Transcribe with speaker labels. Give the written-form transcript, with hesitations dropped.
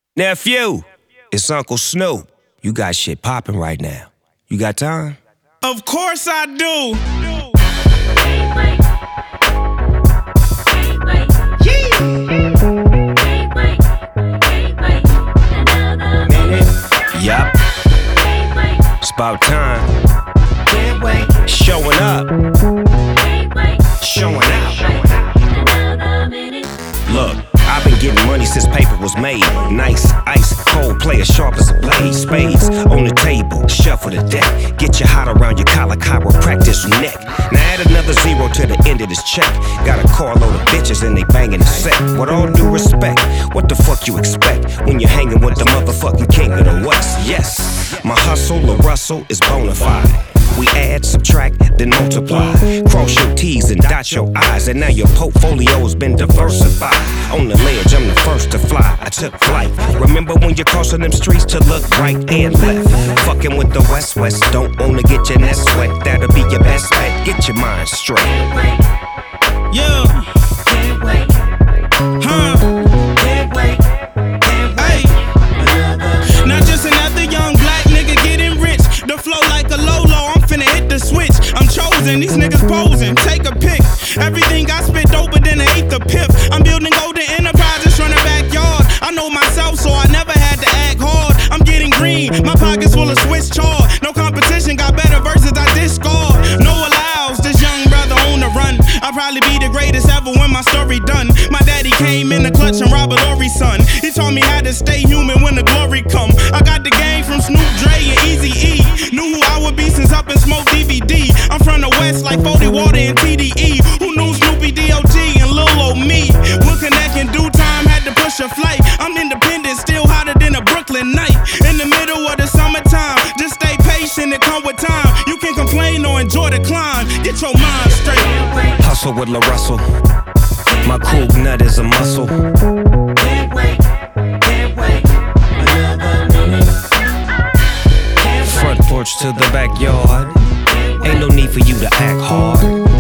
Speaker 1: Nephew, it's Uncle Snoop. You got shit poppin' right now. You got time?
Speaker 2: Of course I do.
Speaker 1: Yup. It's about time. Showing up. Showing out. Look, I've been getting money since paper was made. Nice, ice, cold, play as sharp as a blade. Spades on the table, shuffle the deck. Get you hot around your collar, chiropractic neck. Now add another zero to the end of this check. Got a carload of bitches and they banging the set. With all due respect, what the fuck you expect when you're hanging with the motherfucking king of the West? Yes, my hustle, La Russell, is bona fide. We add, subtract, then multiply. Cross your T's and dot your I's, and now your portfolio's been diversified. On the ledge, I'm the first to fly. I took flight. Remember when you're crossing them streets to look right and left? Fucking with the West, don't wanna get your nest wet. That'll be your best bet. Get your mind straight.
Speaker 2: Yeah.
Speaker 3: Can't wait.
Speaker 2: Huh.
Speaker 3: Can't wait. Can't
Speaker 2: Hey.
Speaker 3: wait.
Speaker 2: Not just another young black nigga getting rich. The flow like a Lolo, I'm finna hit the switch. I'm chosen, these niggas posing. Take a pic. Everything I spit doper than an eighth of pip. I'm building golden enterprises from the backyard. I know myself, so I never had to act hard. I'm getting green, my pockets full of Swiss chard. No competition, got better verses I discard. No allows, this young brother on the run. I'll probably be the greatest ever when my story done. My daddy came in the clutch and Robert Horry's son. He taught me how to stay human when the glory come. I got the game from Snoop Dre and Eazy-E. Knew who I would be since Up and Smoke DVD. I'm from the West like 40 Water and TDE. Who knew Snoopy D.O.G. and Lil' Ol' Me? Would connect in due time, had to push a flight. I'm independent, still hotter than a Brooklyn night. In the middle of the summertime, just stay patient and come with time. You can complain or enjoy the climb. Get your mind straight.
Speaker 1: Hustle with La Russell. My cool nut is a muscle.
Speaker 3: Can't wait. Can't wait. Another minute.
Speaker 1: Front porch to the backyard. Ain't no need for you to act hard.